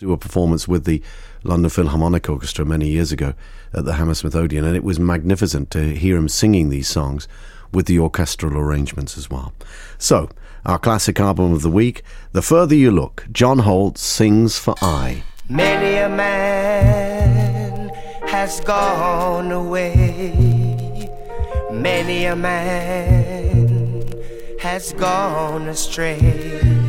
do a performance with the London Philharmonic Orchestra many years ago at the Hammersmith Odeon, and it was magnificent to hear him singing these songs with the orchestral arrangements as well. So, our classic album of the week, The Further You Look, John Holt sings for I. Many a man has gone away. Many a man has gone astray.